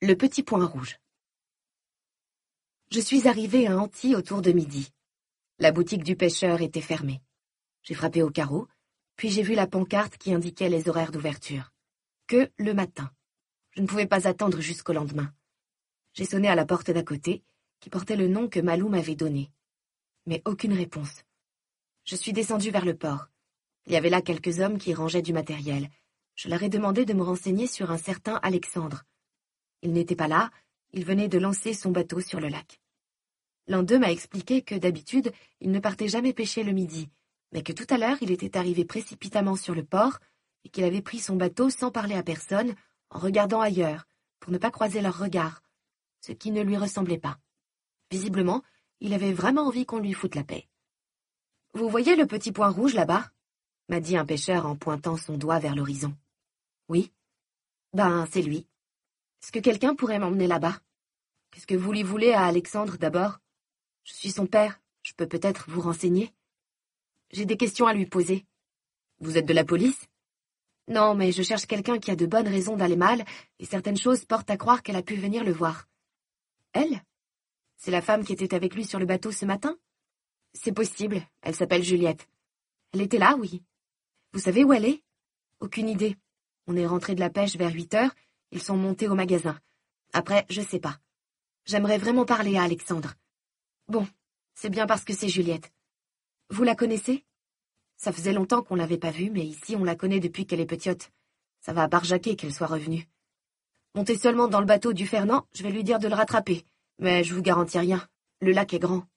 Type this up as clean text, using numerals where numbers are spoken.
Le petit point rouge. Je suis arrivée à Antilles autour de midi. La boutique du pêcheur était fermée. J'ai frappé au carreau, puis j'ai vu la pancarte qui indiquait les horaires d'ouverture. Que le matin. Je ne pouvais pas attendre jusqu'au lendemain. J'ai sonné à la porte d'à côté, qui portait le nom que Malou m'avait donné. Mais aucune réponse. Je suis descendue vers le port. Il y avait là quelques hommes qui rangeaient du matériel. Je leur ai demandé de me renseigner sur un certain Alexandre. Il n'était pas là, il venait de lancer son bateau sur le lac. L'un d'eux m'a expliqué que d'habitude, il ne partait jamais pêcher le midi, mais que tout à l'heure il était arrivé précipitamment sur le port et qu'il avait pris son bateau sans parler à personne, en regardant ailleurs, pour ne pas croiser leurs regards, ce qui ne lui ressemblait pas. Visiblement, il avait vraiment envie qu'on lui foute la paix. « Vous voyez le petit point rouge là-bas » m'a dit un pêcheur en pointant son doigt vers l'horizon. « Oui. Ben, c'est lui. Est-ce que quelqu'un pourrait m'emmener là-bas? Qu'est-ce que vous lui voulez à Alexandre, d'abord? Je suis son père, je peux peut-être vous renseigner. J'ai des questions à lui poser. Vous êtes de la police? Non, mais je cherche quelqu'un qui a de bonnes raisons d'aller mal, et certaines choses portent à croire qu'elle a pu venir le voir. Elle? C'est la femme qui était avec lui sur le bateau ce matin? C'est possible, elle s'appelle Juliette. Elle était là, oui. Vous savez où elle est? Aucune idée. On est rentré de la pêche vers 8 heures, ils sont montés au magasin. Après, je sais pas. J'aimerais vraiment parler à Alexandre. Bon, c'est bien parce que c'est Juliette. Vous la connaissez? Ça faisait longtemps qu'on l'avait pas vue, mais ici on la connaît depuis qu'elle est petite. Ça va barjaquer qu'elle soit revenue. Montez seulement dans le bateau du Fernand, je vais lui dire de le rattraper. Mais je vous garantis rien, le lac est grand.